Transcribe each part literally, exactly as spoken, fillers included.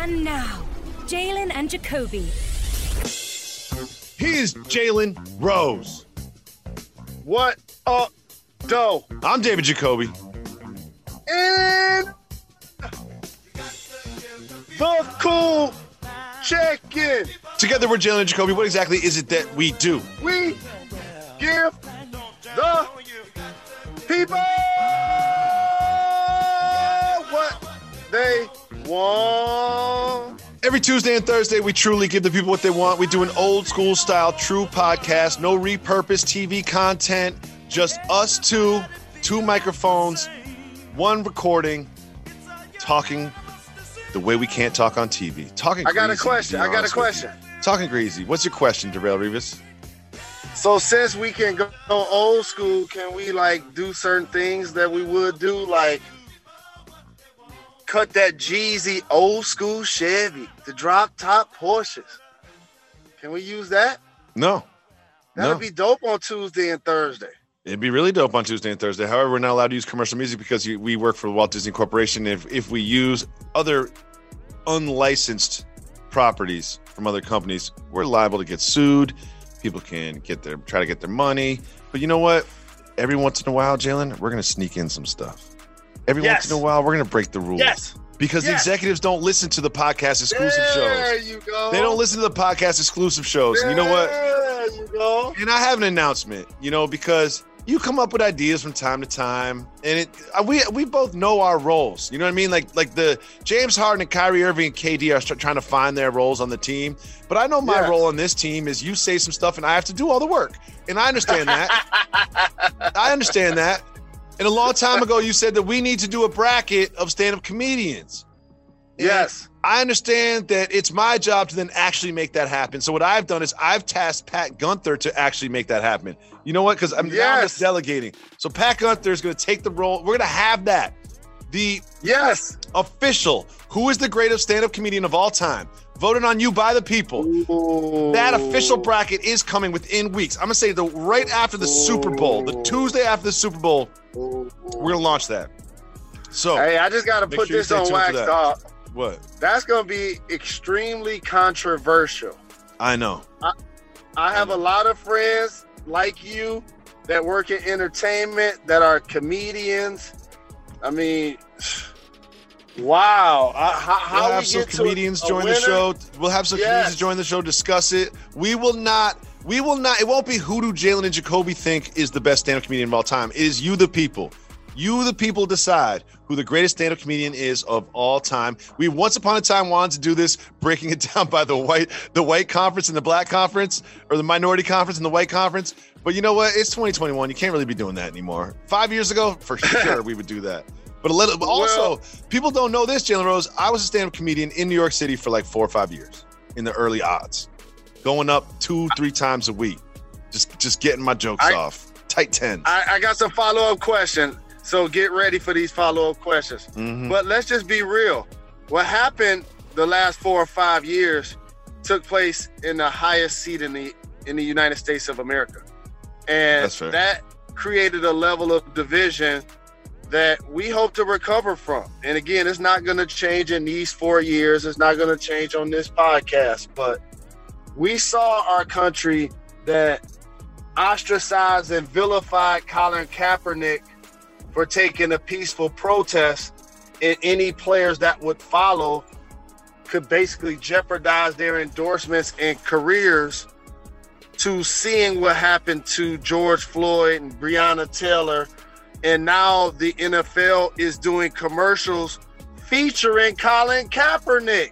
And now, Jalen and Jacoby. He is Jalen Rose. What up, doe? I'm David Jacoby. And the cool check-in. Together we're Jalen and Jacoby. What exactly is it that we do? We give the people what they want. Every Tuesday and Thursday, we truly give the people what they want. We do an old school style, true podcast, no repurposed T V content, just us two, two microphones, one recording, talking the way we can't talk on T V. Talking. I got greasy, a question. I got a question. Talking greasy. What's your question, Darrell Rivas? So since we can go old school, can we like do certain things that we would do, like cut that Jeezy old school Chevy, the drop top Porsches? Can we use that? No. That'd no. be dope on Tuesday and Thursday. It'd be really dope on Tuesday and Thursday. However, we're not allowed to use commercial music because we work for the Walt Disney Corporation. If if we use other unlicensed properties from other companies, we're liable to get sued. People can get their try to get their money. But you know what? Every once in a while, Jalen, we're going to sneak in some stuff. Every Yes. once in a while, we're going to break the rules. Yes. Because Yes. the executives don't listen to the podcast exclusive There shows. you go. They don't listen to the podcast exclusive shows. And you know what? There you go. And I have an announcement, you know, because you come up with ideas from time to time, and it we we both know our roles. You know what I mean? Like like the James Harden and Kyrie Irving and K D are st- trying to find their roles on the team. But I know my Yes. role on this team is you say some stuff, and I have to do all the work. And I understand that. I understand that. And a long time ago, you said that we need to do a bracket of stand-up comedians. And Yes. I understand that it's my job to then actually make that happen. So what I've done is I've tasked Pat Gunther to actually make that happen. You know what? Because I'm now I'm Yes. just delegating. So Pat Gunther is going to take the role. We're going to have that. The Yes. official, who is the greatest stand-up comedian of all time, voted on you by the people. Ooh. That official bracket is coming within weeks. I'm going to say the right after the Super Bowl, the Tuesday after the Super Bowl, Ooh. we're going to launch that. So Hey, I just got to Make put sure you this stay on tuned wax, for that. dog. what? That's going to be extremely controversial. I know. I have a lot of friends like you that work in entertainment that are comedians. I mean, wow. I, how how We'll we have some get to comedians a join the winner? show. We'll have some Yes. comedians join the show, discuss it. We will not, we will not, it won't be who do Jalen and Jacoby think is the best stand-up comedian of all time. It is you, the people. You, the people, decide who the greatest stand-up comedian is of all time. We once upon a time wanted to do this, breaking it down by the white, the white conference and the black conference, or the minority conference and the white conference. But you know what? It's twenty twenty-one. You can't really be doing that anymore. Five years ago, for sure, we would do that. But a little, but also, Well- people don't know this, Jalen Rose. I was a stand-up comedian in New York City for like four or five years in the early odds, going up two, three times a week, just just getting my jokes I- off. Tight tens. I, I got some follow-up questions, so get ready for these follow-up questions. Mhm. But let's just be real. What happened the last four or five years took place in the highest seat in the in the United States of America. And That's fair. that created a level of division that we hope to recover from. And again, it's not going to change in these four years. It's not going to change on this podcast. But we saw our country that ostracized and vilified Colin Kaepernick for taking a peaceful protest, and any players that would follow could basically jeopardize their endorsements and careers, to seeing what happened to George Floyd and Breonna Taylor. And now the N F L is doing commercials featuring Colin Kaepernick.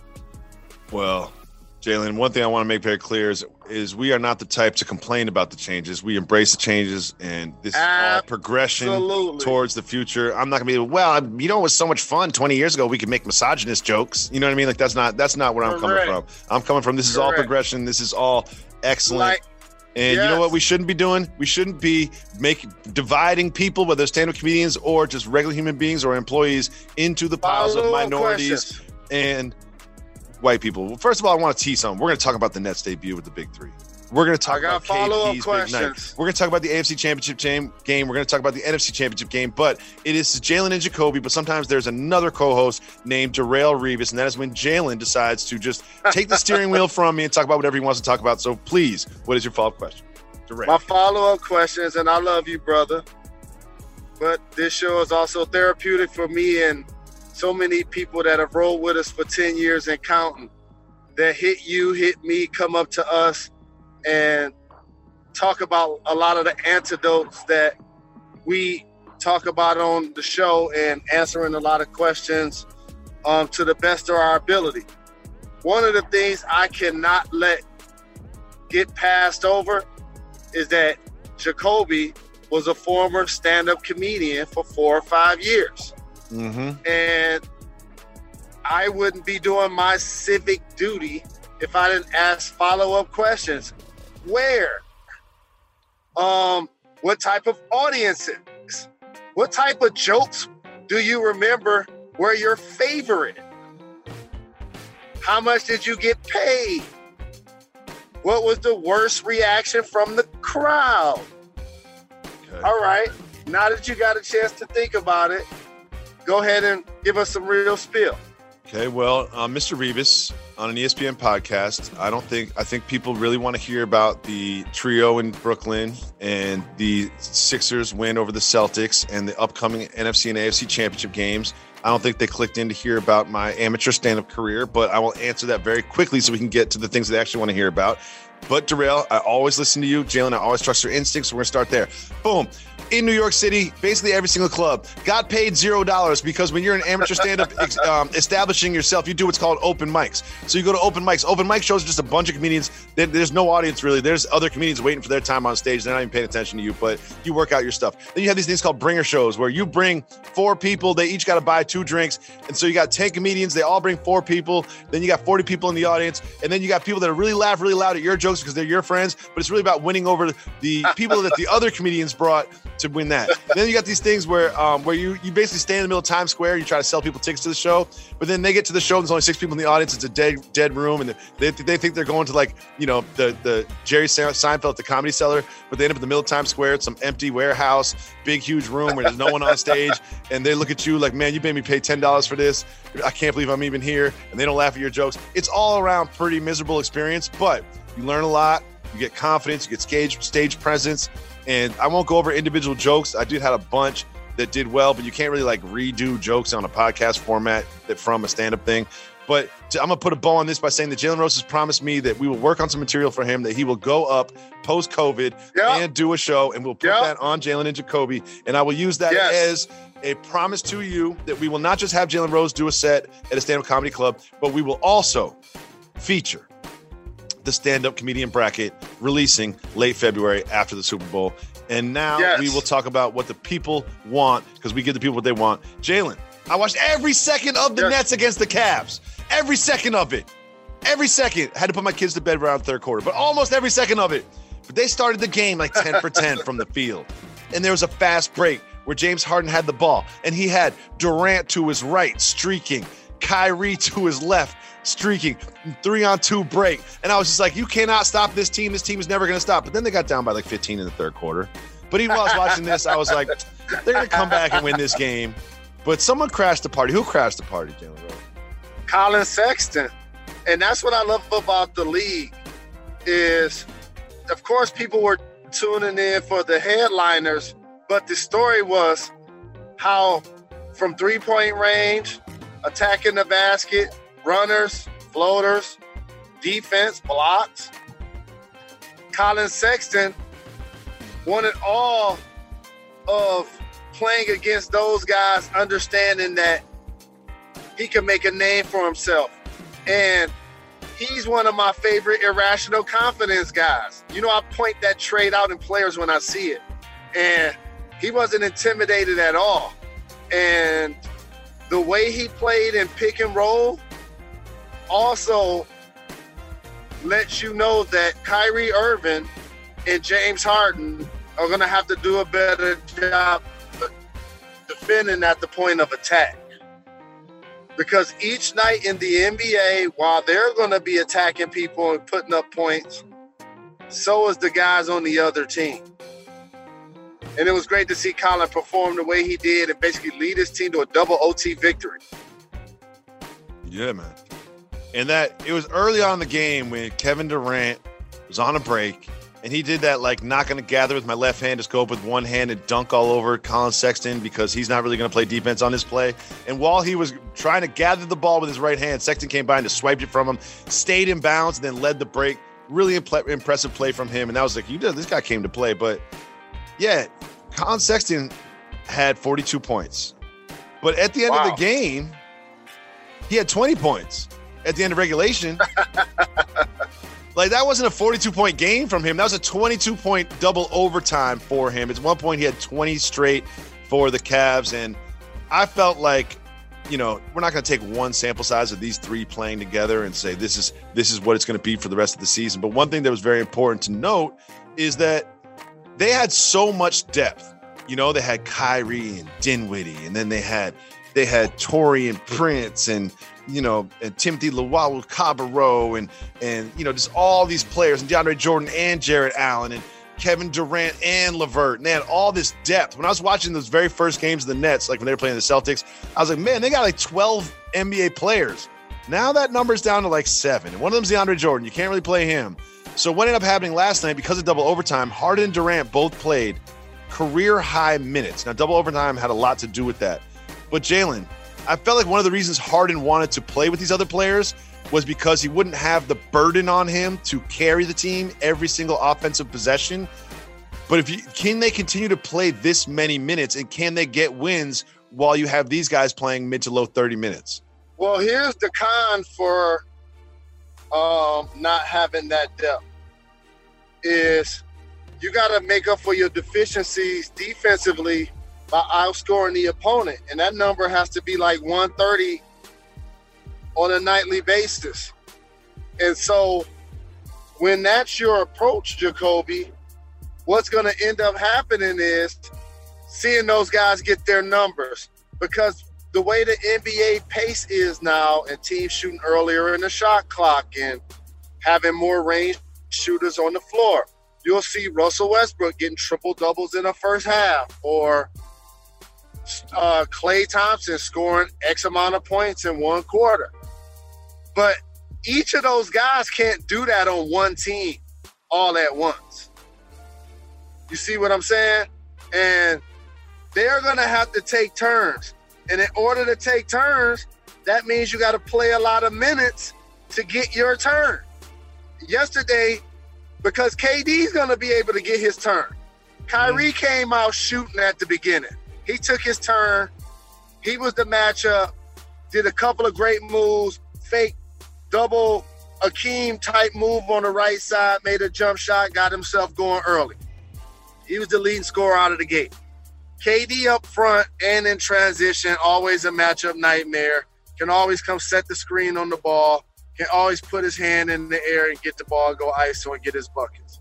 Well, Jalen, one thing I want to make very clear is, is we are not the type to complain about the changes. We embrace the changes, and this is all progression Absolutely. towards the future. I'm not gonna be, well, you know, it was so much fun twenty years ago. We could make misogynist jokes. You know what I mean? Like that's not that's not where I'm coming Correct. from. I'm coming from this is all Correct. progression. This is all excellent. Like, And you know Yes. what we shouldn't be doing? We shouldn't be making dividing people, whether stand-up comedians or just regular human beings or employees, into the piles of follow-up minorities questions. and white people. Well, first of all, I want to tease something. We're going to talk about the Nets debut with the Big Three. We're going to talk I got about follow-up K D's big night. questions. We're going to talk about the A F C Championship game. game. We're going to talk about the N F C Championship game. But it is Jalen and Jacoby. But sometimes there's another co-host named Darrell Revis, and that is when Jalen decides to just take the steering wheel from me and talk about whatever he wants to talk about. So please, what is your follow-up question? Darrell. My follow-up questions, and I love you, brother, but this show is also therapeutic for me and so many people that have rolled with us for ten years and counting, that hit you, hit me, come up to us, and talk about a lot of the antidotes that we talk about on the show and answering a lot of questions um, to the best of our ability. One of the things I cannot let get passed over is that Jacoby was a former stand-up comedian for four or five years. Mm-hmm. And I wouldn't be doing my civic duty if I didn't ask follow-up questions. Where? Um, what type of audiences? What type of jokes do you remember were your favorite? How much did you get paid? What was the worst reaction from the crowd? Okay. All right. Now that you got a chance to think about it, go ahead and give us some real spill. Okay, well, uh, Mister Revis on an E S P N podcast, I don't think, I think people really want to hear about the trio in Brooklyn and the Sixers win over the Celtics and the upcoming N F C and A F C championship games. I don't think they clicked in to hear about my amateur stand-up career, but I will answer that very quickly so we can get to the things they actually want to hear about. But Darrell, I always listen to you. Jalen, I always trust your instincts. So we're going to start there. Boom. In New York City, basically every single club got paid zero dollars because when you're an amateur stand-up um, establishing yourself, you do what's called open mics. So you go to open mics. Open mic shows are just a bunch of comedians. There's no audience really. There's other comedians waiting for their time on stage. They're not even paying attention to you, but you work out your stuff. Then you have these things called bringer shows where you bring four people. They each got to buy two drinks. And so you got ten comedians. They all bring four people. Then you got forty people in the audience. And then you got people that are really laugh really loud at your jokes because they're your friends. But it's really about winning over the people that the other comedians brought to win that. And then you got these things where um, where you, you basically stand in the middle of Times Square. You try to sell people tickets to the show. But then they get to the show and there's only six people in the audience. It's a dead dead room. And they, they think they're going to like, you know, the, the Jerry Seinfeld at the Comedy Cellar. But they end up in the middle of Times Square. It's some empty warehouse, big, huge room where there's no one on stage. And they look at you like, man, you made me pay ten dollars for this. I can't believe I'm even here. And they don't laugh at your jokes. It's all around pretty miserable experience. But you learn a lot. You get confidence. You get stage, stage presence. And I won't go over individual jokes. I did have a bunch that did well, but you can't really like redo jokes on a podcast format that from a stand-up thing. But to, I'm going to put a bow on this by saying that Jalen Rose has promised me that we will work on some material for him, that he will go up post-COVID yep. and do a show, and we'll put yep. that on Jalen and Jacoby. And I will use that yes. as a promise to you that we will not just have Jalen Rose do a set at a stand-up comedy club, but we will also feature the stand-up comedian bracket releasing late February after the Super Bowl. And now yes. we will talk about what the people want because we give the people what they want. Jalen, I watched every second of the yes. Nets against the Cavs. Every second of it. Every second. I had to put my kids to bed around third quarter, but almost every second of it. But they started the game like ten for ten from the field. And there was a fast break where James Harden had the ball, and he had Durant to his right, streaking, Kyrie to his left, streaking, three on two break. And I was just like, you cannot stop this team. This team is never going to stop. But then they got down by like fifteen in the third quarter. But even while I was watching this, I was like, they're going to come back and win this game. But someone crashed the party. Who crashed the party, Jalen Rose? Colin Sexton. And that's what I love about the league is, of course, people were tuning in for the headliners, but the story was how from three-point range, attacking the basket, runners, floaters, defense, blocks, Colin Sexton wanted all of playing against those guys, understanding that he can make a name for himself. And he's one of my favorite irrational confidence guys. You know, I point that trait out in players when I see it. And he wasn't intimidated at all. And the way he played in pick and roll also lets you know that Kyrie Irving and James Harden are going to have to do a better job defending at the point of attack. Because each night in the N B A, while they're going to be attacking people and putting up points, so is the guys on the other team. And it was great to see Colin perform the way he did and basically lead his team to a double O T victory. Yeah, man. And that it was early on in the game when Kevin Durant was on a break, and he did that, like, not going to gather with my left hand, just go up with one hand and dunk all over Colin Sexton because he's not really going to play defense on this play. And while he was trying to gather the ball with his right hand, Sexton came by and just swiped it from him, stayed in bounds, and then led the break. Really impl- impressive play from him. And I was like, you know, this guy came to play. But, yeah, Colin Sexton had forty-two points. But at the end wow. of the game, he had twenty points. At the end of regulation. Like, that wasn't a forty-two point game from him. That was a twenty-two point double overtime for him. At one point, he had twenty straight for the Cavs. And I felt like, you know, we're not going to take one sample size of these three playing together and say this is this is what it's going to be for the rest of the season. But one thing that was very important to note is that they had so much depth. You know, they had Kyrie and Dinwiddie, and then they had they had Torrey and Prince and, you know, and Timothy Luwawu-Cabarrot and, and, you know, just all these players, and DeAndre Jordan and Jarrett Allen and Kevin Durant and LeVert. And they had all this depth. When I was watching those very first games of the Nets, like when they were playing the Celtics, I was like, man, they got like twelve N B A players. Now that number's down to like seven. And one of them's DeAndre Jordan. You can't really play him. So what ended up happening last night, because of double overtime, Harden and Durant both played career-high minutes. Now, double overtime had a lot to do with that. But Jalen, I felt like one of the reasons Harden wanted to play with these other players was because he wouldn't have the burden on him to carry the team every single offensive possession. But if you can they continue to play this many minutes, and can they get wins while you have these guys playing mid to low thirty minutes? Well, here's the con for um, not having that depth is you got to make up for your deficiencies defensively by outscoring the opponent. And that number has to be like one thirty on a nightly basis. And so when that's your approach, Jacoby, what's going to end up happening is seeing those guys get their numbers. Because the way the N B A pace is now, and teams shooting earlier in the shot clock and having more range shooters on the floor, you'll see Russell Westbrook getting triple doubles in the first half, or uh, Klay Thompson scoring X amount of points in one quarter. But each of those guys can't do that on one team all at once. You see what I'm saying? And they're going to have to take turns. And in order to take turns, that means you got to play a lot of minutes to get your turn. Yesterday, because K D's going to be able to get his turn. Kyrie mm-hmm. came out shooting at the beginning. He took his turn. He was the matchup, did a couple of great moves, fake double Akeem type move on the right side, made a jump shot, got himself going early. He was the leading scorer out of the gate. K D up front and in transition, always a matchup nightmare, can always come set the screen on the ball, can always put his hand in the air and get the ball, go I S O and get his buckets.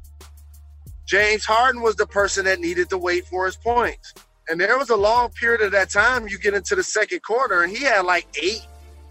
James Harden was the person that needed to wait for his points. And there was a long period of that time you get into the second quarter and he had like eight.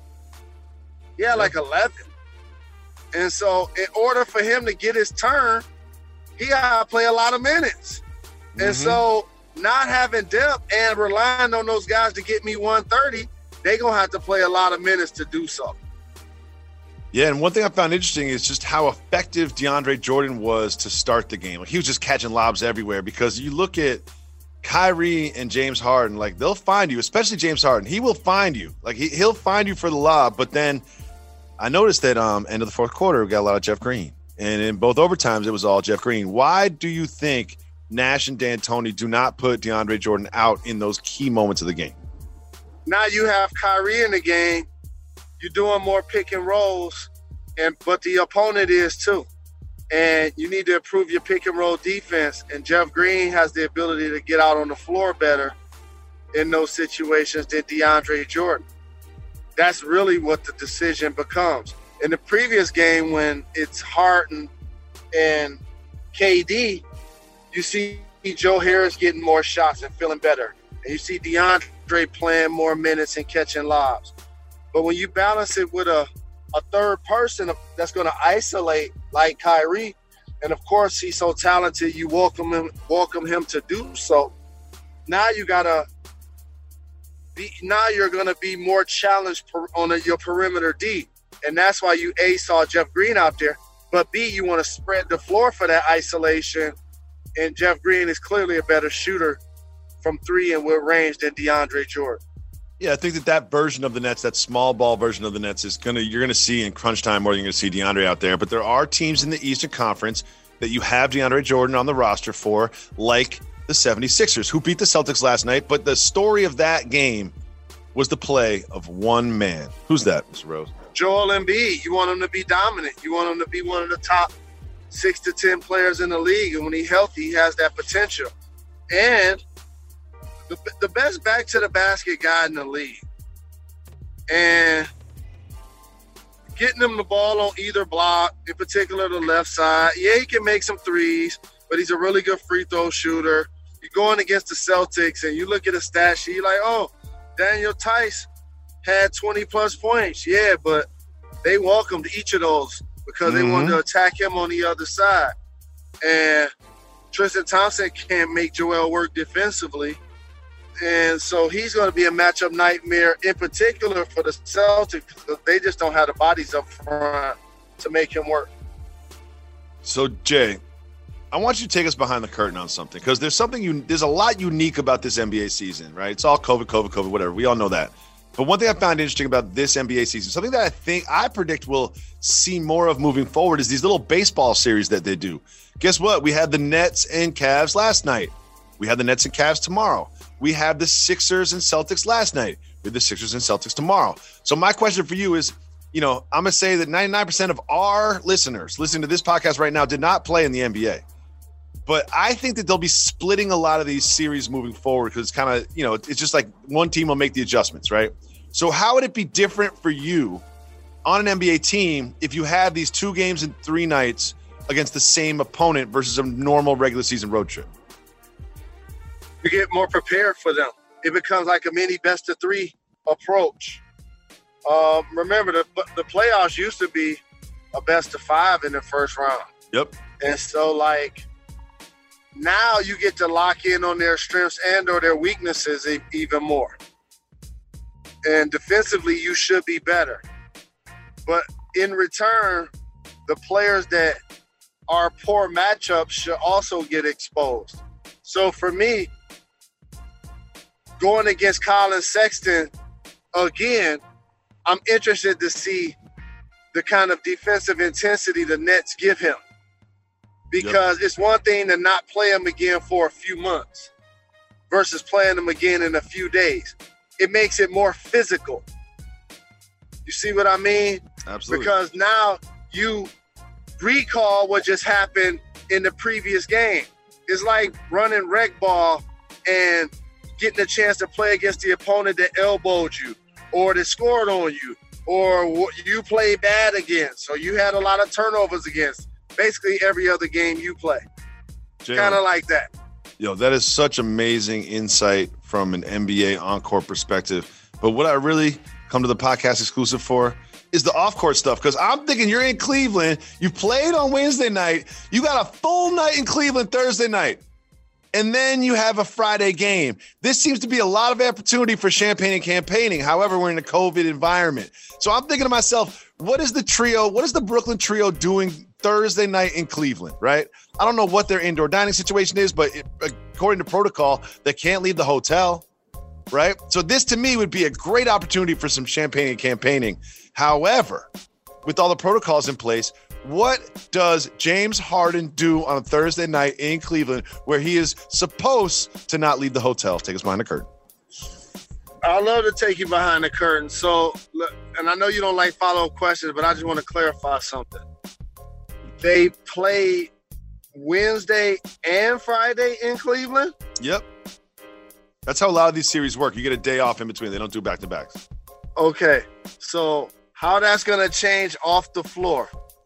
He had like eleven. And so in order for him to get his turn, he got to play a lot of minutes. Mm-hmm. And so not having depth and relying on those guys to get me one thirty, they're going to have to play a lot of minutes to do so. Yeah, and one thing I found interesting is just how effective DeAndre Jordan was to start the game. Like, he was just catching lobs everywhere, because you look at Kyrie and James Harden, like, they'll find you, especially James Harden. He will find you. Like, he, he'll find you for the lob. But then I noticed that um, end of the fourth quarter, we got a lot of Jeff Green. And in both overtimes, it was all Jeff Green. Why do you think Nash and D'Antoni do not put DeAndre Jordan out in those key moments of the game? Now you have Kyrie in the game. You're doing more pick and rolls, and but the opponent is too. And you need to improve your pick and roll defense. And Jeff Green has the ability to get out on the floor better in those situations than DeAndre Jordan. That's really what the decision becomes. In the previous game, when it's Harden and K D, you see Joe Harris getting more shots and feeling better. And you see DeAndre playing more minutes and catching lobs. But when you balance it with a, a third person that's going to isolate like Kyrie, And of course, he's so talented. You welcome him, welcome him to do so. Now you gotta be. Now you're gonna be more challenged per, on a, your perimeter D, and that's why you A saw Jeff Green out there. But B, you want to spread the floor for that isolation, and Jeff Green is clearly a better shooter from three and with range than DeAndre Jordan. Yeah, I think that that version of the Nets, that small ball version of the Nets, is gonna you're gonna see in crunch time more than you're gonna see DeAndre out there. But there are teams in the Eastern Conference that you have DeAndre Jordan on the roster for, like the seventy-sixers, who beat the Celtics last night. But the story of that game was the play of one man. Who's that, Mister Rose? Joel Embiid. You want him to be dominant. You want him to be one of the top six to ten players in the league. And when he's healthy, he has that potential. And the, the best back to the basket guy in the league. And getting him the ball on either block, in particular the left side. Yeah, he can make some threes, but he's a really good free throw shooter. You're going against the Celtics, and you look at a stat sheet, you're like, oh, Daniel Tice had twenty plus points. Yeah, but they welcomed each of those because mm-hmm. they wanted to attack him on the other side. And Tristan Thompson can't make Joel work defensively. And so he's going to be a matchup nightmare, in particular for the Celtics, because they just don't have the bodies up front to make him work. So, Jay, I want you to take us behind the curtain on something, because there's something you, there's a lot unique about this N B A season, right? It's all COVID, COVID, COVID, whatever. We all know that. But one thing I found interesting about this N B A season, something that I think I predict we'll see more of moving forward, is these little baseball series that they do. Guess what? We had the Nets and Cavs last night. We had the Nets and Cavs tomorrow. We have the Sixers and Celtics last night. We have the Sixers and Celtics tomorrow. So my question for you is, you know, I'm going to say that ninety-nine percent of our listeners listening to this podcast right now did not play in the N B A. But I think that they'll be splitting a lot of these series moving forward, because it's kind of, you know, it's just like one team will make the adjustments, right? So how would it be different for you on an N B A team if you had these two games in three nights against the same opponent versus a normal regular season road trip? You get more prepared for them. It becomes like a mini best of three approach. Um, remember, the, the playoffs used to be a best of five in the first round. Yep. And so, like, now you get to lock in on their strengths and or their weaknesses even more. And defensively, you should be better. But in return, the players that are poor matchups should also get exposed. So for me, going against Colin Sexton, again, I'm interested to see the kind of defensive intensity the Nets give him. Because yep. It's one thing to not play him again for a few months versus playing him again in a few days. It makes it more physical. You see what I mean? Absolutely. Because now you recall what just happened in the previous game. It's like running rec ball and getting a chance to play against the opponent that elbowed you or that scored on you or you played bad against. So you had a lot of turnovers against basically every other game you play. Kind of like that. Yo, that is such amazing insight from an N B A on-court perspective. But what I really come to the podcast exclusive for is the off-court stuff, because I'm thinking you're in Cleveland. You played on Wednesday night. You got a full night in Cleveland Thursday night. And then you have a Friday game. This seems to be a lot of opportunity for champagne and campaigning. However, we're in a COVID environment. So I'm thinking to myself, what is the trio, what is the Brooklyn trio doing Thursday night in Cleveland, right? I don't know what their indoor dining situation is, but it, according to protocol, they can't leave the hotel, right? So this to me would be a great opportunity for some champagne and campaigning. However, with all the protocols in place, what does James Harden do on a Thursday night in Cleveland where he is supposed to not leave the hotel? Take us behind the curtain. I'd love to take you behind the curtain. So, and I know you don't like follow-up questions, but I just want to clarify something. They play Wednesday and Friday in Cleveland? Yep. That's how a lot of these series work. You get a day off in between. They don't do back-to-backs. Okay. So how that's going to change off the floor?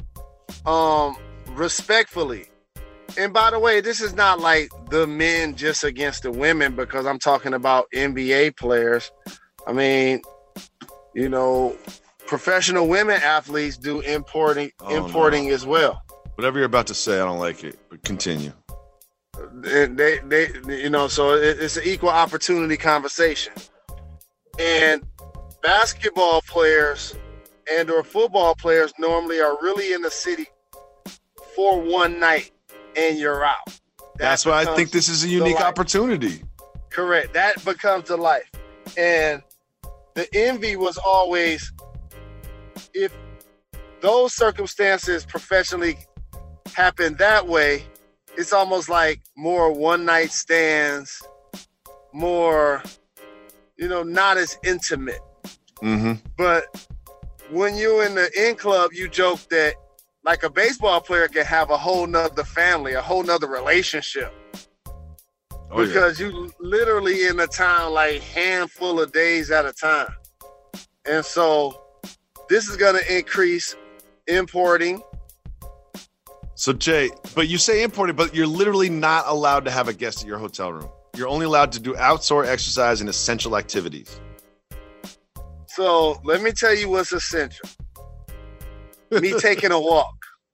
Um, respectfully. And by the way, this is not like the men just against the women, because I'm talking about N B A players. I mean, you know, professional women athletes do importing, oh, importing no. as well. Whatever you're about to say, I don't like it, but continue. They, they, they you know, so it, it's an equal opportunity conversation. And basketball players and or football players normally are really in the city for one night and you're out. That That's why I think this is a unique opportunity. Correct. That becomes the life. And the envy was always, if those circumstances professionally happen that way, it's almost like more one-night stands, more, you know, not as intimate. Mm-hmm. But when you're in the in club, you joke that like a baseball player can have a whole nother family, a whole nother relationship. Oh, because yeah. you literally in the town like handful of days at a time. And so this is going to increase importing. So, Jay, but you say imported, but you're literally not allowed to have a guest at your hotel room. You're only allowed to do outdoor exercise and essential activities. So let me tell you what's essential. Me taking a walk.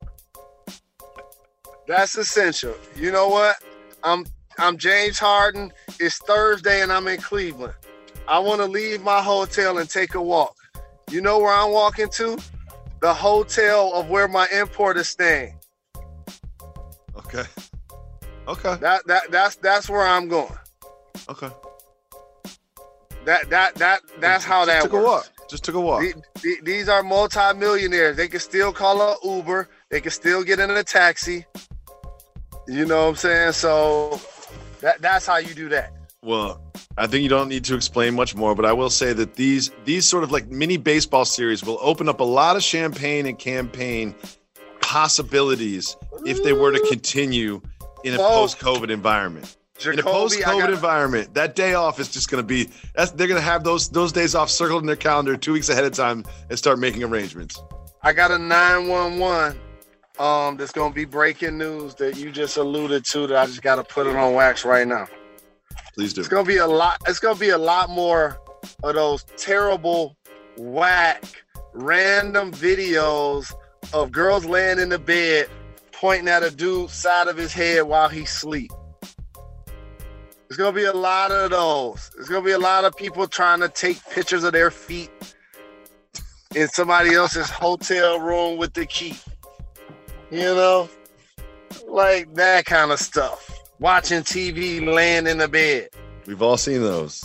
That's essential. You know what? I'm I'm James Harden. It's Thursday and I'm in Cleveland. I want to leave my hotel and take a walk. You know where I'm walking to? The hotel of where my import is staying. Okay. Okay. That that that's that's where I'm going. Okay. That that that that's how that took works. A walk. Just took a walk. The, the, these are multi-millionaires. They can still call an Uber. They can still get in a taxi. You know what I'm saying? So that that's how you do that. Well, I think you don't need to explain much more, but I will say that these these sort of like mini baseball series will open up a lot of champagne and campaign possibilities if they were to continue in a oh. post-COVID environment. Jacoby, in a post-COVID gotta, environment, that day off is just going to be that's they're going to have those those days off circled in their calendar two weeks ahead of time and start making arrangements. I got a nine one one um that's going to be breaking news that you just alluded to that I just got to put it on wax right now. Please do. It's going to be a lot it's going to be a lot more of those terrible whack random videos of girls laying in the bed pointing at a dude's side of his head while he sleeps. There's going to be a lot of those. There's going to be a lot of people trying to take pictures of their feet in somebody else's hotel room with the key. You know? Like that kind of stuff. Watching T V, laying in the bed. We've all seen those.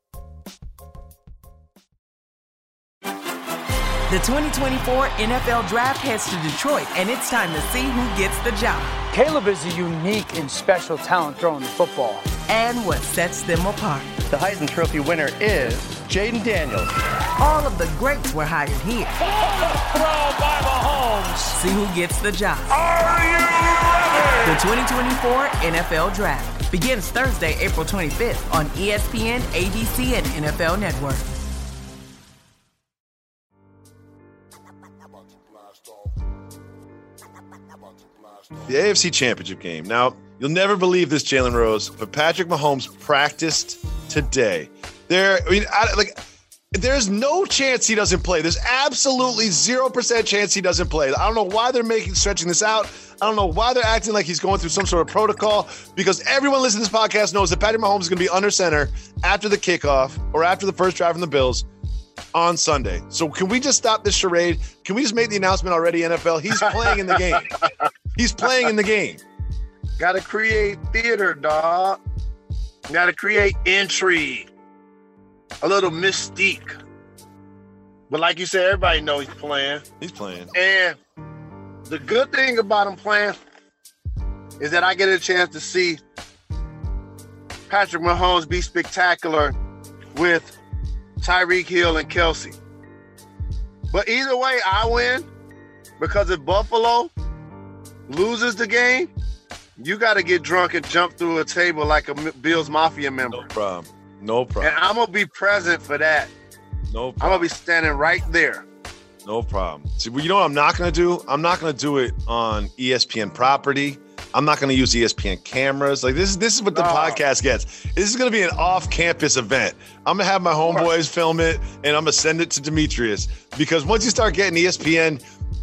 The twenty twenty-four N F L Draft heads to Detroit, and it's time to see who gets the job. Caleb is a unique and special talent throwing the football. And what sets them apart. The Heisman Trophy winner is Jaden Daniels. All of the greats were hired here. Throw by Mahomes. See who gets the job. Are you ready? The twenty twenty-four N F L Draft begins Thursday, April twenty-fifth on E S P N, A B C, and N F L Network. The A F C Championship game. Now, you'll never believe this, Jalen Rose, but Patrick Mahomes practiced today. There, I mean, I, like, there's no chance he doesn't play. There's absolutely zero percent chance he doesn't play. I don't know why they're making stretching this out. I don't know why they're acting like he's going through some sort of protocol, because everyone listening to this podcast knows that Patrick Mahomes is going to be under center after the kickoff or after the first drive from the Bills on Sunday. So can we just stop this charade? Can we just make the announcement already, N F L? He's playing in the game. He's playing in the game. Got to create theater, dog. Got to create intrigue. A little mystique. But like you said, everybody knows he's playing. He's playing. And the good thing about him playing is that I get a chance to see Patrick Mahomes be spectacular with Tyreek Hill and Kelsey. But either way, I win, because if Buffalo loses the game, you got to get drunk and jump through a table like a Bills Mafia member. No problem. No problem. And I'm going to be present for that. No problem. I'm going to be standing right there. No problem. See, well, you know what I'm not going to do? I'm not going to do it on E S P N property. I'm not going to use E S P N cameras. Like this is this is what the no. podcast gets. This is going to be an off-campus event. I'm going to have my homeboys film it, and I'm going to send it to Demetrius, because once you start getting E S P N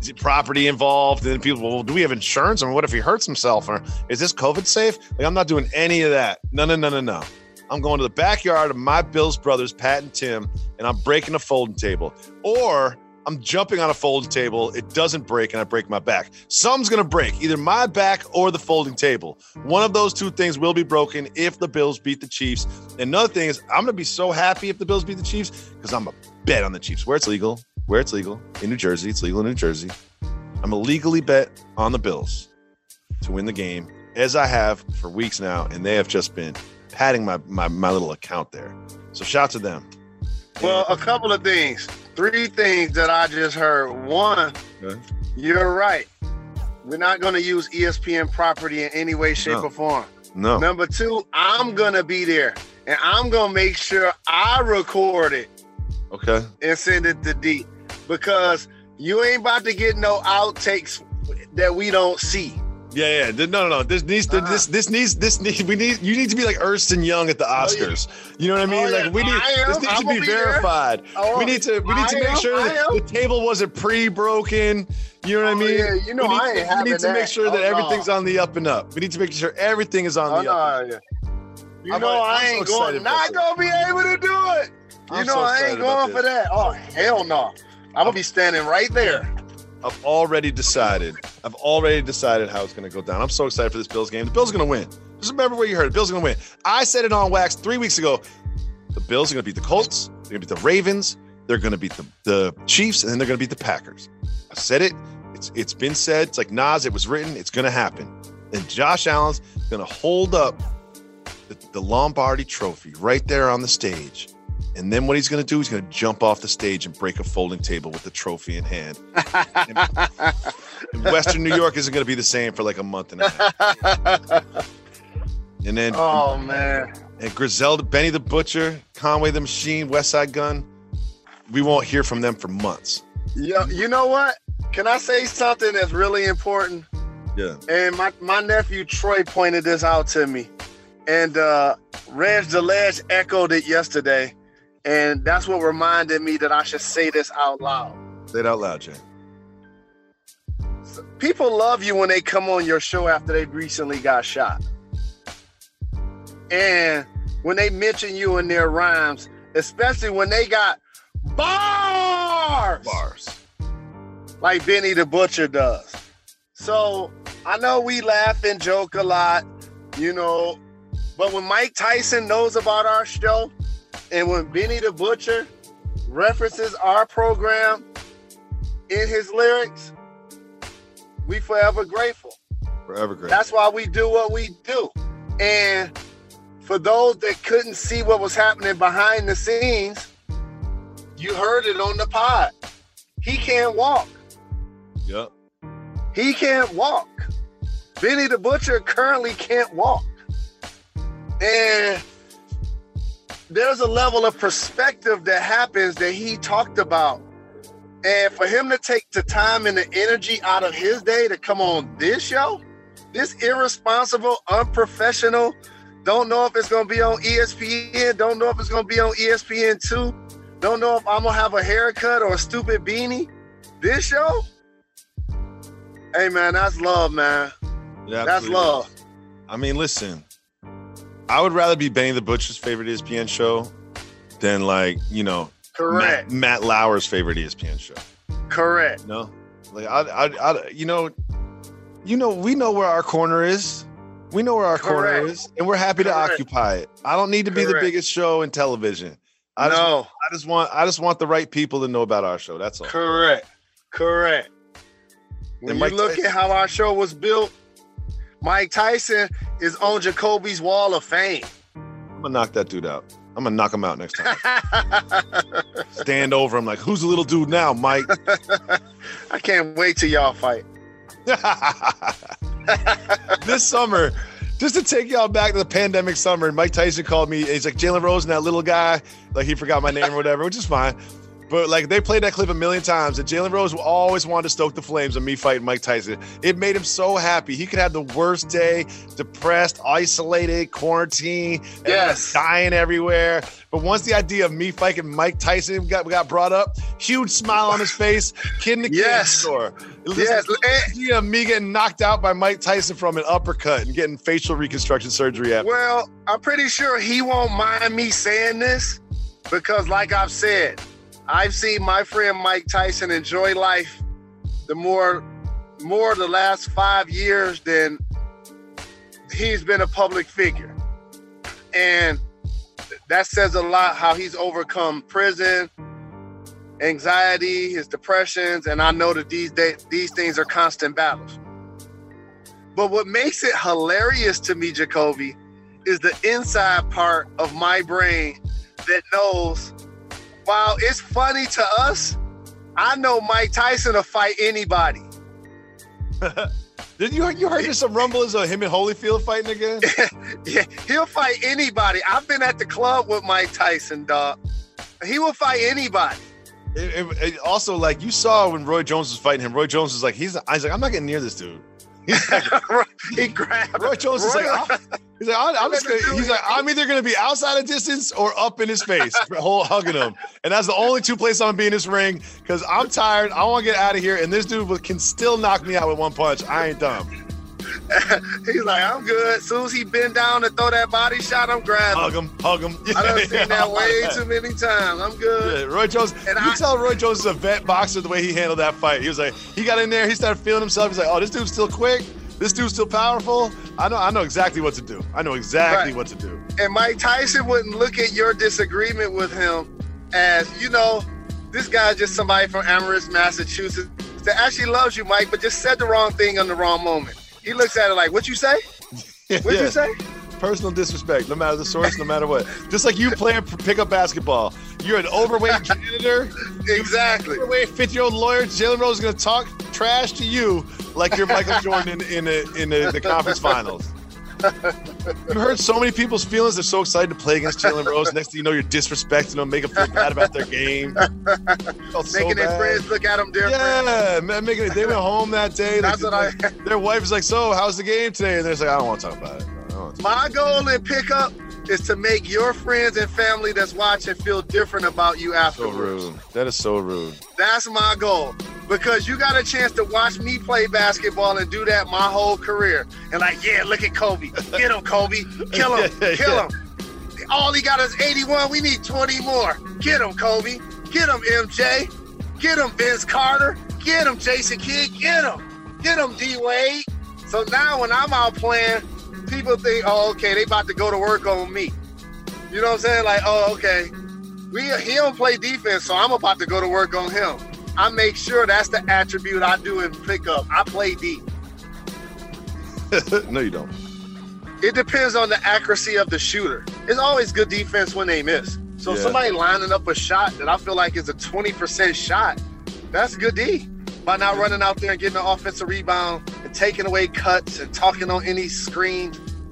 property involved. And then people, well, do we have insurance? I mean, what if he hurts himself? Or is this COVID safe? Like, I'm not doing any of that. No, no, no, no, no. I'm going to the backyard of my Bills brothers, Pat and Tim, and I'm breaking a folding table. Or I'm jumping on a folding table. It doesn't break, and I break my back. Something's going to break, either my back or the folding table. One of those two things will be broken if the Bills beat the Chiefs. And another thing is, I'm going to be so happy if the Bills beat the Chiefs because I'm a bet on the Chiefs where it's legal. Where it's legal. In New Jersey. It's legal in New Jersey. I'm a legally bet on the Bills to win the game, as I have for weeks now, and they have just been padding my, my, my little account there. So shout to them. Well, a couple of things. Three things that I just heard. One, okay. You're right. We're not going to use E S P N property in any way, shape, no. or form. No. Number two, I'm going to be there, and I'm going to make sure I record it. Okay. And send it to D, because you ain't about to get no outtakes that we don't see. Yeah, yeah. No, no, no. This needs to, uh-huh. this this needs this need we need you need to be like Erskine Young at the Oscars. You know what I mean? Oh, yeah. Like we need this needs I'm to be, be verified. Oh, we need to we need to make am, sure that the table wasn't pre-broken. You know what oh, I mean? Yeah, you know we need, I ain't we having need to that. make sure that oh, everything's no. on the up and up. We need to make sure everything is on oh, the no, up. And yeah. up. You I'm know like, I ain't so going not gonna be able to do it. You I'm know so I ain't going for that. Oh hell no. I'm gonna be standing right there. I've already decided. I've already decided how it's going to go down. I'm so excited for this Bills game. The Bills are going to win. Just remember what you heard. The Bills are going to win. I said it on Wax three weeks ago. The Bills are going to beat the Colts. They're going to beat the Ravens. They're going to beat the, the Chiefs, and then they're going to beat the Packers. I said it. It's It's been said. It's like Nas. It was written. It's going to happen. And Josh Allen's going to hold up the, the Lombardi Trophy right there on the stage. And then what he's going to do, he's going to jump off the stage and break a folding table with the trophy in hand. and, and Western New York isn't going to be the same for like a month and a half. And then, oh man, and Griselda, Benny the Butcher, Conway the Machine, West Side Gun, we won't hear from them for months. Yeah, you know what? Can I say something that's really important? Yeah. And my, my nephew Troy pointed this out to me, and uh, Reg DeLedge echoed it yesterday. And that's what reminded me that I should say this out loud. Say it out loud, Jay. People love you when they come on your show after they recently got shot. And when they mention you in their rhymes, especially when they got bars. Bars. Like Benny the Butcher does. So I know we laugh and joke a lot, you know, but when Mike Tyson knows about our show, and when Benny the Butcher references our program in his lyrics, we forever grateful. Forever grateful. That's why we do what we do. And for those that couldn't see what was happening behind the scenes, you heard it on the pod. He can't walk. Yep. He can't walk. Benny the Butcher currently can't walk. And there's a level of perspective that happens that he talked about. And for him to take the time and the energy out of his day to come on this show, this irresponsible, unprofessional, don't know if it's going to be on E S P N, don't know if it's going to be on E S P N two, don't know if I'm going to have a haircut or a stupid beanie. This show? Hey, man, that's love, man. Yeah, that's love. I mean, listen. I would rather be Benny the Butcher's favorite E S P N show than, like, you know, correct Matt, Matt Lauer's favorite E S P N show. Correct. No, like I, I, I, you know, you know, we know where our corner is. We know where our correct. corner is, and we're happy correct. to occupy it. I don't need to correct. be the biggest show in television. I no, just, I just want, I just want the right people to know about our show. That's all. Correct. Correct. When and you Mike look Tyson. at how our show was built, Mike Tyson is on Jacoby's Wall of Fame. I'm gonna knock that dude out. I'm gonna knock him out next time. Stand over him like, who's the little dude now, Mike? I can't wait till y'all fight. This summer, just to take y'all back to the pandemic summer, Mike Tyson called me. He's like, Jalen Rose and that little guy, like he forgot my name or whatever, which is fine. But like they played that clip a million times, and Jalen Rose always wanted to stoke the flames of me fighting Mike Tyson. It made him so happy. He could have the worst day, depressed, isolated, quarantine, yes, dying everywhere. But once the idea of me fighting Mike Tyson got, got brought up, huge smile on his face, kid in the yes. candy store. Yes, yeah, me getting knocked out by Mike Tyson from an uppercut and getting facial reconstruction surgery after. Well, I'm pretty sure he won't mind me saying this because, like I've said, I've seen my friend Mike Tyson enjoy life the more, more the last five years than he's been a public figure. And that says a lot how he's overcome prison, anxiety, his depressions, and I know that these days, these things are constant battles. But what makes it hilarious to me, Jacoby, is the inside part of my brain that knows, while it's funny to us, I know Mike Tyson will fight anybody. Did you you heard there's some rumblings of him and Holyfield fighting again? Yeah, he'll fight anybody. I've been at the club with Mike Tyson, dog. He will fight anybody. It, it, it also, like you saw when Roy Jones was fighting him, Roy Jones was like, he's, I was like, I'm not getting near this dude. He's like, he grabbed Roy Jones is like, I'm, he's like, I'm, I'm just gonna, he's like, I'm either gonna be outside of distance or up in his face, whole hugging him, and that's the only two places I'm gonna be in this ring because I'm tired. I want to get out of here, and this dude can still knock me out with one punch. I ain't dumb. He's like, I'm good. As soon as he bend down to throw that body shot, I'm grabbing. Hug him, hug him. Yeah, I done seen yeah, that way too many times. I'm good. Yeah, Roy Jones, and you I, tell Roy Jones is a vet boxer the way he handled that fight. He was like, he got in there, he started feeling himself. He's like, oh, this dude's still quick. This dude's still powerful. I know I know exactly what to do. I know exactly right. what to do. And Mike Tyson wouldn't look at your disagreement with him as, you know, this guy's just somebody from Amherst, Massachusetts that actually loves you, Mike, but just said the wrong thing in the wrong moment. He looks at it like, what you say? What'd yeah. you say? Personal disrespect, no matter the source, no matter what. Just like you playing pickup basketball. You're an overweight janitor. Exactly. Overweight fifty-year-old lawyer. Jalen Rose is going to talk trash to you like you're Michael Jordan in, in, the, in the, the conference finals. You hurt so many people's feelings. They're so excited to play against Jalen Rose. Next thing you know, you're disrespecting them, making them feel bad about their game. Making so their friends look at them different. Yeah, man, making it. They went home that day. That's like, what I. Their wife is like, "So, how's the game today?" And they're like, "I don't want to talk about it." My goal in pickup is to make your friends and family that's watching feel different about you afterwards. So rude. That is so rude. That's my goal. Because you got a chance to watch me play basketball and do that my whole career. And like, yeah, look at Kobe. Get him, Kobe. Kill him. yeah, Kill yeah. him. All he got is eighty-one. We need twenty more. Get him, Kobe. Get him, M J. Get him, Vince Carter. Get him, Jason Kidd. Get him. Get him, D Wade. So now when I'm out playing, people think, oh, okay, they about to go to work on me. You know what I'm saying? Like, oh, okay. We He don't play defense, so I'm about to go to work on him. I make sure that's the attribute I do in pickup. I play deep. No, you don't. It depends on the accuracy of the shooter. It's always good defense when they miss. So yeah. somebody lining up a shot that I feel like is a twenty percent shot, that's good D. By not running out there and getting an offensive rebound and taking away cuts and talking on any screen.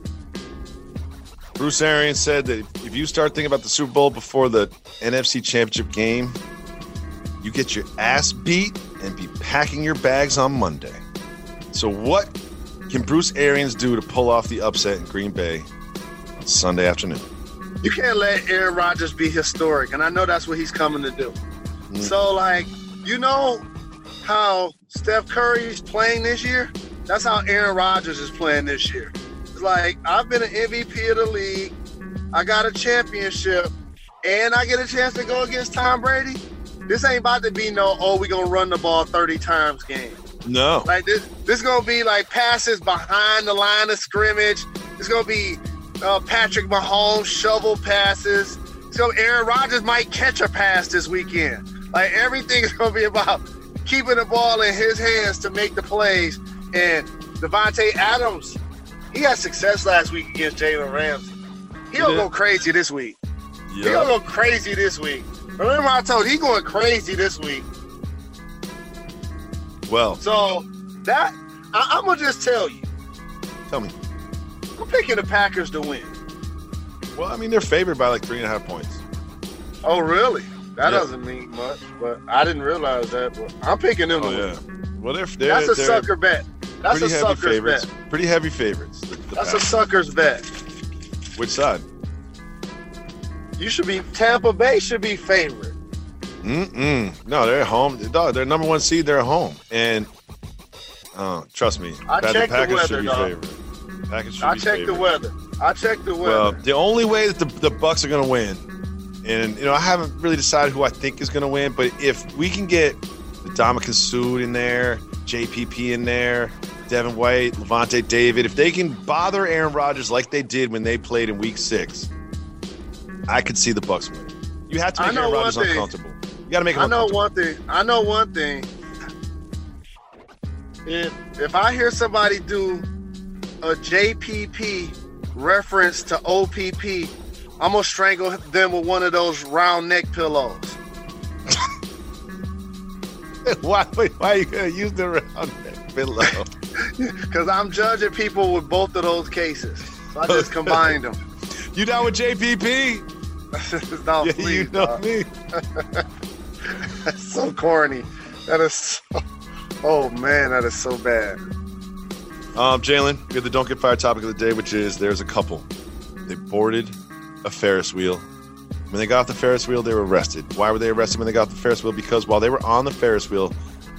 Bruce Arians said that if you start thinking about the Super Bowl before the N F C Championship game, you get your ass beat and be packing your bags on Monday. So what can Bruce Arians do to pull off the upset in Green Bay on Sunday afternoon? You can't let Aaron Rodgers be historic, and I know that's what he's coming to do. Mm-hmm. So, like, you know how Steph Curry is playing this year? That's how Aaron Rodgers is playing this year. It's like, I've been an M V P of the league, I got a championship, and I get a chance to go against Tom Brady. This ain't about to be no, oh, we gonna run the ball thirty times game. No. Like this, this is gonna be like passes behind the line of scrimmage. It's gonna be uh, Patrick Mahomes shovel passes. So Aaron Rodgers might catch a pass this weekend. Like everything is gonna be about keeping the ball in his hands to make the plays. And Devontae Adams, he had success last week against Jalen Ramsey. He gonna go crazy this week. Yeah. He gonna go crazy this week. Remember I told you, he going crazy this week. Well, so that I, I'm gonna just tell you. Tell me. I'm picking the Packers to win. Well, I mean, they're favored by like three and a half points. Oh, really? That Yep. doesn't mean much, but I didn't realize that. But I'm picking them. Oh to yeah. win. Well, they're, they're That's a they're sucker bet. That's a pretty heavy sucker's favorites. bet. Pretty heavy favorites. The, the That's a Packers. sucker's bet. Which side? You should be Tampa Bay should be favorite. Mm-mm. No, they're at home. Dog, they're number one seed. They're at home, and uh, trust me, I the checked the Packers weather, should be dog. favorite. Packers should I be checked favorite. the weather. I checked the weather. Well, the only way that the, the Bucks are going to win, and you know, I haven't really decided who I think is going to win, but if we can get Ndamukong Suh in there, J P P in there, Devin White, Levante David, if they can bother Aaron Rodgers like they did when they played in Week Six, I could see the Bucks win. You have to I make know Aaron one Rodgers thing. uncomfortable. You got to make him I know uncomfortable. one thing. I know one thing. If if I hear somebody do a J P P reference to O P P, I'm gonna strangle them with one of those round neck pillows. why, why are you going to use the round neck pillow? Because I'm judging people with both of those cases. So I just combined them. You down with J P P? No, Yeah, please, you know dog. me. That's so corny. That is so, oh man, that is so bad. Um, Jalen, we have the Don't Get Fired topic of the day, which is there's a couple. They boarded a Ferris wheel. When they got off the Ferris wheel, they were arrested. Why were they arrested when they got off the Ferris wheel? Because while they were on the Ferris wheel,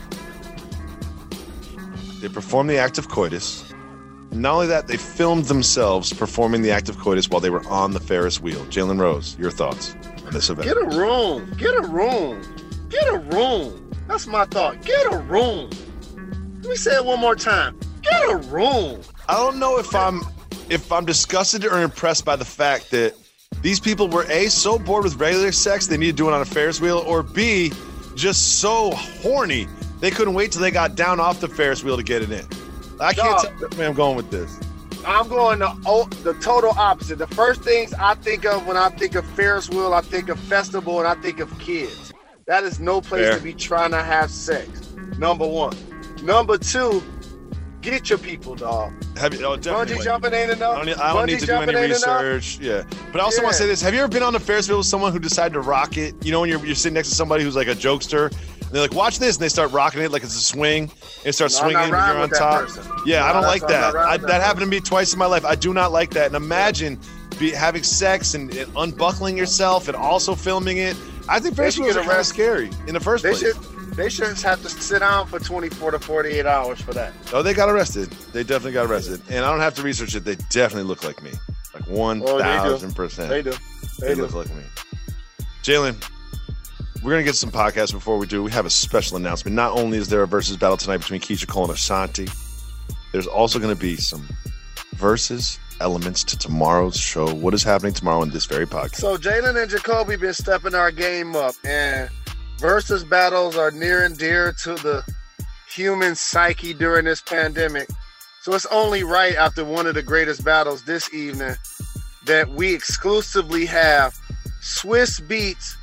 they performed the act of coitus. Not only that, they filmed themselves performing the act of coitus while they were on the Ferris wheel. Jalen Rose, your thoughts on this event? Get a room. Get a room. Get a room. That's my thought. Get a room. Let me say it one more time. Get a room. I don't know if I'm if I'm disgusted or impressed by the fact that these people were A, so bored with regular sex they needed to do it on a Ferris wheel, or B, just so horny they couldn't wait till they got down off the Ferris wheel to get it in. I can't Dog. tell where I'm going with this. I'm going the, oh, the total opposite. The first things I think of when I think of Ferris wheel, I think of festival and I think of kids. That is no place Fair. to be trying to have sex. Number one. Number two, get your people, dog. Have you, oh, definitely. Bungee jumping ain't enough. I don't, need, I don't Bungee need to do jumping any ain't enough. research. Yeah, but I also Yeah. want to say this: have you ever been on a Ferris wheel with someone who decided to rock it? You know, when you're you're sitting next to somebody who's like a jokester, and they're like, "Watch this," and they start rocking it like it's a swing, and it starts No, I'm swinging not when you're riding on with that top. person. Yeah, No, I don't that's like why I'm not that. riding I, with that that happened to me twice in my life. I do not like that. And imagine be having sex and, and unbuckling yourself and also filming it. I think Ferris should wheels get are kind of arrested. scary in the first They place. should they should just have to sit down for twenty-four to forty-eight hours for that. Oh, they got arrested. They definitely got arrested. And I don't have to research it. They definitely look like me. Like one Oh, they do. thousand percent. They do. They, They do. look like me. Jalen, we're going to get some podcasts before we do. We have a special announcement. Not only is there a versus battle tonight between Keisha Cole and Ashanti, there's also going to be some versus elements to tomorrow's show. What is happening tomorrow in this very podcast? So Jalen and Jacoby been stepping our game up, and versus battles are near and dear to the human psyche during this pandemic. So it's only right after one of the greatest battles this evening that we exclusively have Swiss Beats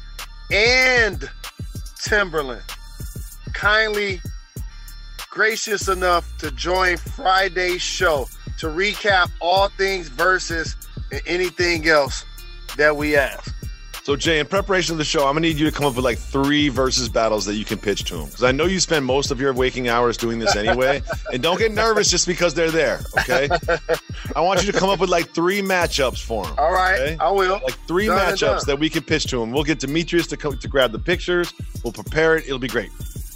and Timberland kindly gracious enough to join Friday's show to recap all things versus and anything else that we ask. So, Jay, in preparation of the show, I'm going to need you to come up with like three versus battles that you can pitch to them. Because I know you spend most of your waking hours doing this anyway. And don't get nervous just because they're there, okay? I want you to come up with like three matchups for them. All right, okay? I will. Like three Done and matchups done. that we can pitch to them. We'll get Demetrius to come to grab the pictures. We'll prepare it. It'll be great.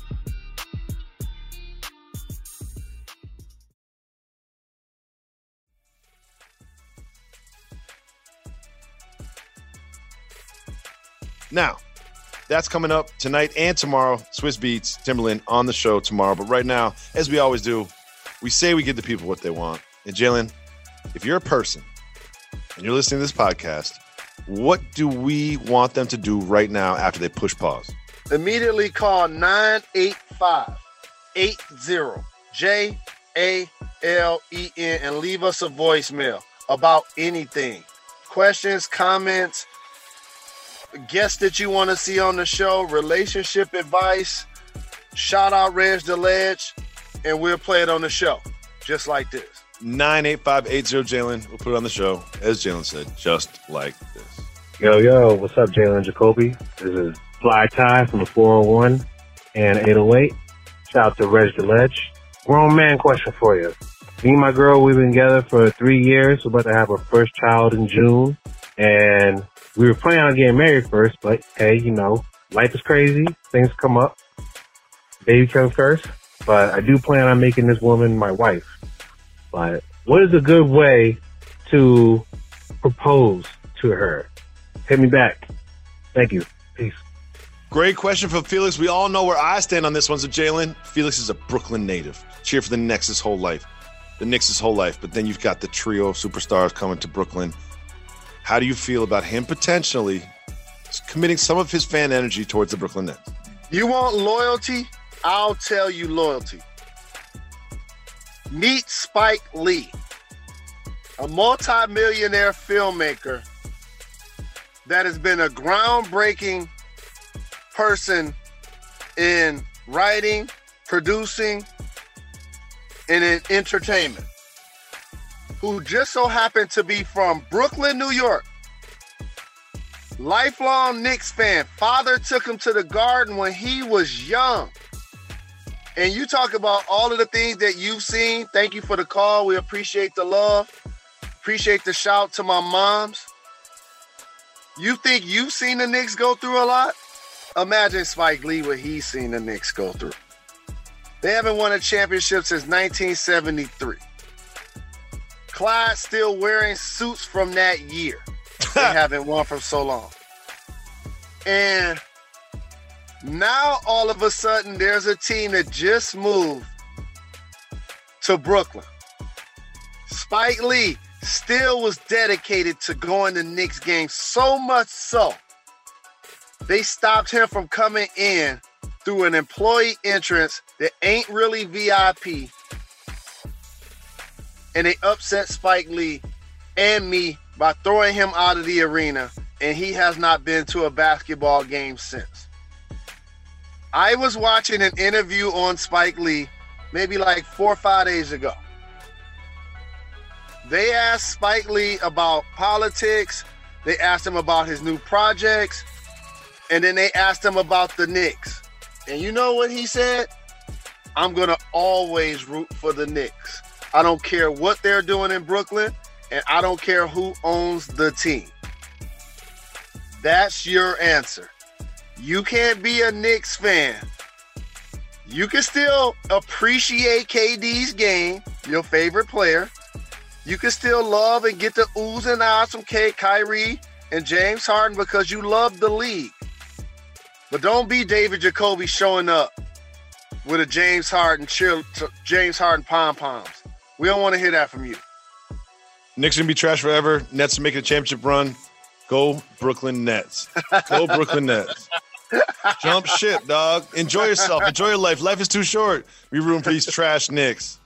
Now, that's coming up tonight and tomorrow. Swiss Beats, Timberland on the show tomorrow. But right now, as we always do, we say we give the people what they want. And Jalen, if you're a person and you're listening to this podcast, what do we want them to do right now after they push pause? Immediately call nine eight five, eight zero, J A L E N and leave us a voicemail about anything. Questions, comments, guests that you want to see on the show, relationship advice, shout out Reg the Ledge, and we'll play it on the show just like this. nine eight five eight zero Jalen. We'll put it on the show, as Jalen said, just like this. Yo, yo, what's up, Jalen Jacoby? This is Fly Ty from the four oh one and eight oh eight. Shout out to Reg the Ledge. Grown man question for you. Me and my girl, we've been together for three years. We're about to have our first child in June. And we were planning on getting married first, but hey, you know, life is crazy. Things come up. Baby comes first. But I do plan on making this woman my wife. But what is a good way to propose to her? Hit me back. Thank you. Peace. Great question from Felix. We all know where I stand on this one. So, Jalen, Felix is a Brooklyn native. Cheer for the Knicks his whole life. The Knicks his whole life. But then you've got the trio of superstars coming to Brooklyn. How do you feel about him potentially committing some of his fan energy towards the Brooklyn Nets? You want loyalty? I'll tell you loyalty. Meet Spike Lee, a multi-millionaire filmmaker that has been a groundbreaking person in writing, producing, and in entertainment, who just so happened to be from Brooklyn, New York. Lifelong Knicks fan. Father took him to the Garden when he was young. And you talk about all of the things that you've seen. Thank you for the call. We appreciate the love. Appreciate the shout to my moms. You think you've seen the Knicks go through a lot? Imagine Spike Lee, what he's seen the Knicks go through. They haven't won a championship since nineteen seventy-three. Clyde still wearing suits from that year. They haven't won for so long. And now all of a sudden there's a team that just moved to Brooklyn. Spike Lee still was dedicated to going to Knicks games, so much so they stopped him from coming in through an employee entrance that ain't really V I P. And they upset Spike Lee and me by throwing him out of the arena, and he has not been to a basketball game since. I was watching an interview on Spike Lee maybe like four or five days ago. They asked Spike Lee about politics. They asked him about his new projects. And then they asked him about the Knicks. And you know what he said? I'm going to always root for the Knicks. I don't care what they're doing in Brooklyn, and I don't care who owns the team. That's your answer. You can't be a Knicks fan. You can still appreciate K D's game, your favorite player. You can still love and get the oohs and ahs from K- Kyrie and James Harden because you love the league. But don't be David Jacoby showing up with a James Harden cheer, James Harden pom-poms. We don't want to hear that from you. Knicks going to be trash forever. Nets are making a championship run. Go Brooklyn Nets. Go Brooklyn Nets. Jump ship, dog. Enjoy yourself. Enjoy your life. Life is too short. We room for these trash Knicks.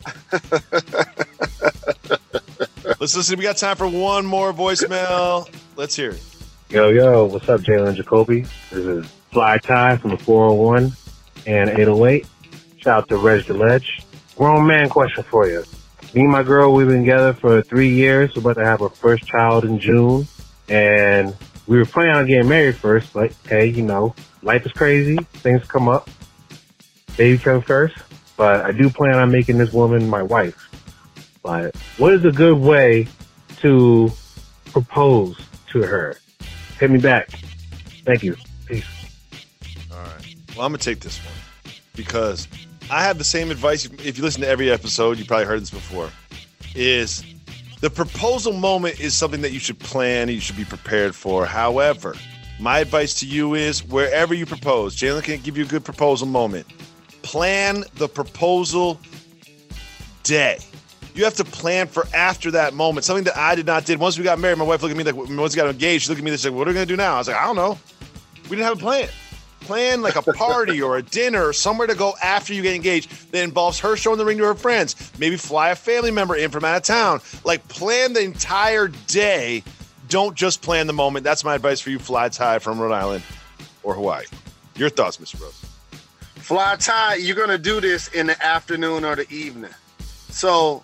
Let's listen. We got time for one more voicemail. Let's hear it. Yo, yo. What's up, Jalen Jacoby? This is Fly Ty from the four oh one and eight oh eight. Shout out to Reg the Ledge. Grown man question for you. Me and my girl, we've been together for three years. We're about to have our first child in June. And we were planning on getting married first, but hey, you know, life is crazy. Things come up. Baby comes first. But I do plan on making this woman my wife. But what is a good way to propose to her? Hit me back. Thank you. Peace. All right. Well, I'm going to take this one because I have the same advice. If you listen to every episode, you probably heard this before, is the proposal moment is something that you should plan and you should be prepared for. However, my advice to you is wherever you propose, Jalen can give you a good proposal moment. Plan the proposal day. You have to plan for after that moment. Something that I did not did. Once we got married, my wife looked at me like, once we got engaged, she looked at me and said, what are we going to do now? I was like, I don't know. We didn't have a plan. Plan like a party or a dinner or somewhere to go after you get engaged that involves her showing the ring to her friends. Maybe fly a family member in from out of town. Like plan the entire day. Don't just plan the moment. That's my advice for you, Fly Ty from Rhode Island or Hawaii. Your thoughts, Mister Rose? Fly Ty, you're going to do this in the afternoon or the evening. So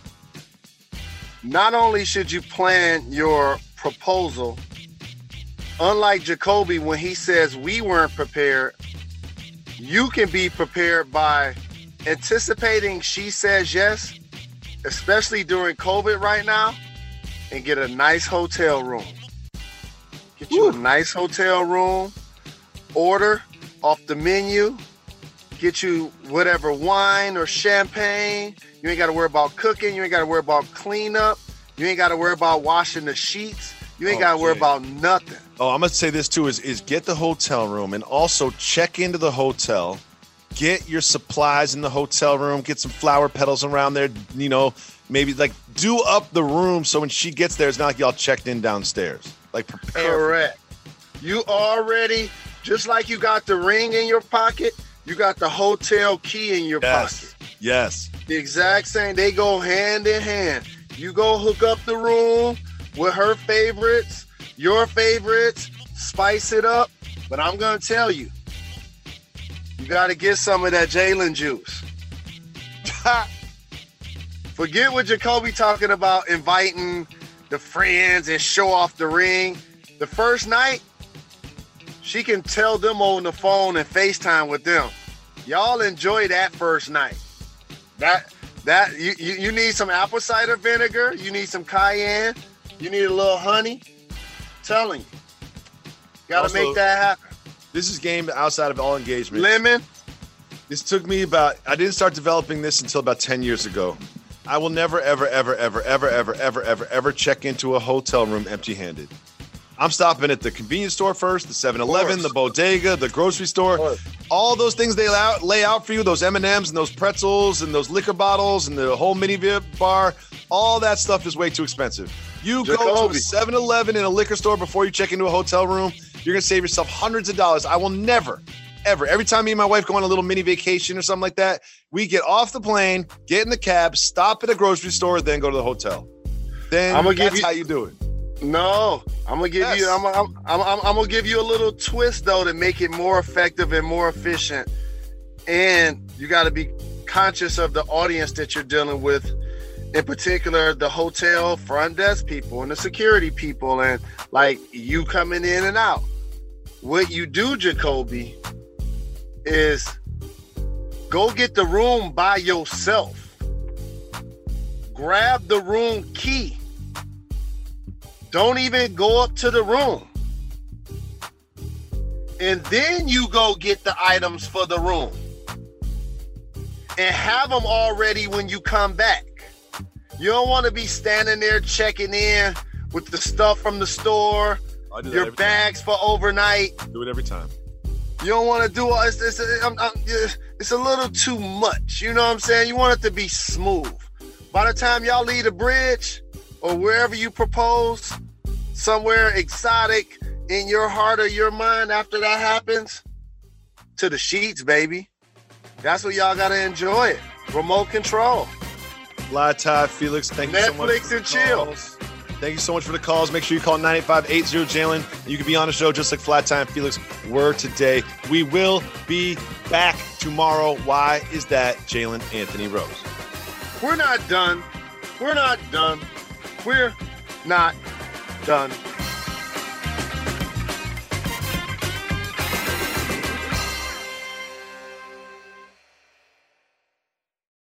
not only should you plan your proposal unlike Jacoby, when he says we weren't prepared, you can be prepared by anticipating she says yes, especially during COVID right now, and get a nice hotel room. Get you Ooh. a nice hotel room, order off the menu, get you whatever wine or champagne. You ain't got to worry about cooking. You ain't got to worry about cleanup. You ain't got to worry about washing the sheets. You ain't oh, got to worry geez. about nothing. Oh, I'm going to say this too, is, is get the hotel room and also check into the hotel. Get your supplies in the hotel room. Get some flower petals around there. You know, maybe like do up the room so when she gets there, it's not like y'all checked in downstairs. Like prepare. Correct. You already, just like you got the ring in your pocket, you got the hotel key in your yes. pocket. Yes. The exact same. They go hand in hand. You go hook up the room with her favorites, your favorites, spice it up. But I'm going to tell you, you got to get some of that Jalen juice. Forget what Jacoby talking about, inviting the friends and show off the ring. The first night, she can tell them on the phone and FaceTime with them. Y'all enjoy that first night. That that you, you, you need some apple cider vinegar. You need some cayenne. You need a little honey. I'm telling you. Got to make that happen. This is game outside of all engagement. Lemon. This took me about, I didn't start developing this until about ten years ago. I will never, ever, ever, ever, ever, ever, ever, ever, ever check into a hotel room empty-handed. I'm stopping at the convenience store first, the seven eleven, the bodega, the grocery store. All those things they lay out, lay out for you, those M and M's and those pretzels and those liquor bottles and the whole mini bar, all that stuff is way too expensive. You Jacoby. go to a seven eleven in a liquor store before you check into a hotel room, you're going to save yourself hundreds of dollars. I will never, ever, every time me and my wife go on a little mini vacation or something like that, we get off the plane, get in the cab, stop at a grocery store, then go to the hotel. Then I'm gonna that's give you, how you do it. No, I'm gonna give yes. you. I'm, I'm, I'm, I'm, I'm gonna give you a little twist though to make it more effective and more efficient. And you got to be conscious of the audience that you're dealing with, in particular the hotel front desk people and the security people, and like you coming in and out. What you do, Jacoby, is go get the room by yourself. Grab the room key. Don't even go up to the room. And then you go get the items for the room. And have them already when you come back. You don't want to be standing there checking in with the stuff from the store, your bags time. for overnight. Do it every time. You don't want to do all it's, it's, it's, it's a little too much. You know what I'm saying? You want it to be smooth. By the time y'all leave the bridge or wherever you propose, somewhere exotic in your heart or your mind after that happens, to the sheets, baby. That's what y'all got to enjoy it. Remote control. Fly Tie, Felix, thank you Netflix so much. Netflix and chill. Calls. Thank you so much for the calls. Make sure you call nine eight five, eight zero, Jalen. You can be on the show just like Fly Tie and Felix were today. We will be back tomorrow. Why is that, Jalen Anthony Rose? We're not done. We're not done. We're not done.